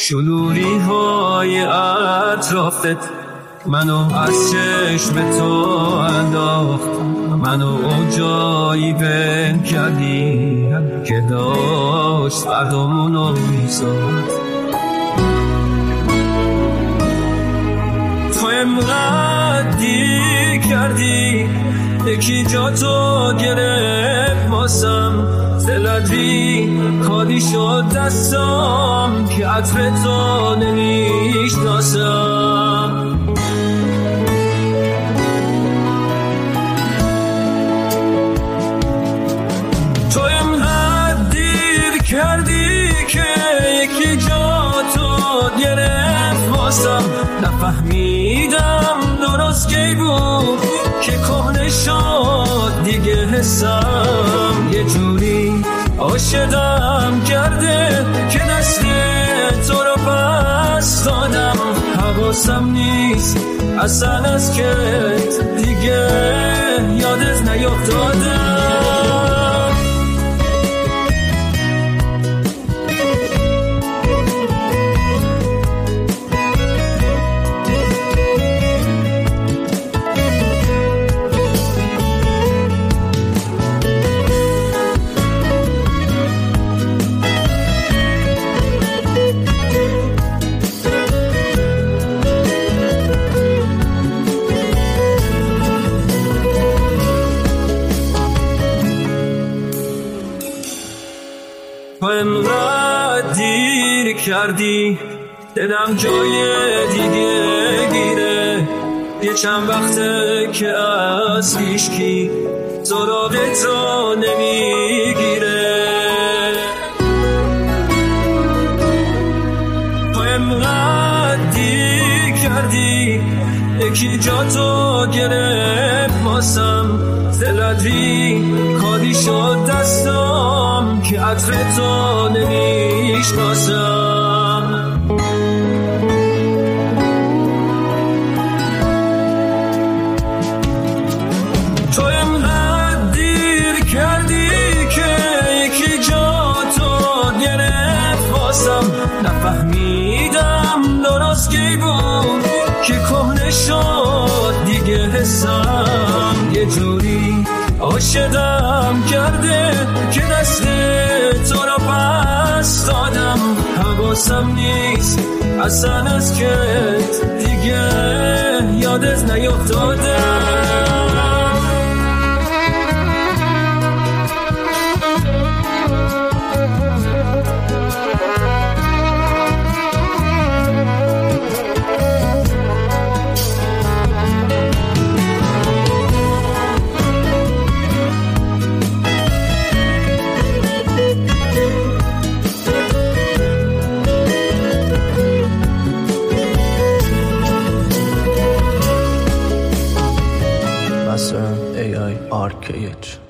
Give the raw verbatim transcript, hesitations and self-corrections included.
شلوری های اطرافت منو از چشم تو انداخت، منو جایی بین کردی که داشت فردامونو میساخت. تو امقدر دیر کردی یکی جا تو گرفت واسم، دلتی خالی شد دستام که عطر تو نمیشناسم. تو اینقدر دیر کردی که یکی جا تو گرفت واسم، نفهمیدم درست کی بود که کهنه شد دیگه حسم. یه جوری عاشقم کرده که دست تو رو پس دادم، حواسم نیست اصلا از که دیگه یادت نیفتادم. تو انقدر دیر کردی دلم جای دیگه گیره، یه چند وقته که از هیچکی سراغ تو نمیگیره. تو انقدر دیر کردی یکی جا تو گرفت واسم، دلتی خالی شد دستام که عطر تو نمیشناسم. تو اینقدر دیر کردی که یکی جا تو گرفت واسم، نفهمیدم درست کی بود که کهنه شد دیگه حسم. یه جوری عاشقم کرده که دست تو رو پس دادم، حواسم نیست اصلا از که دیگه یادت نیفتادم. A I R K H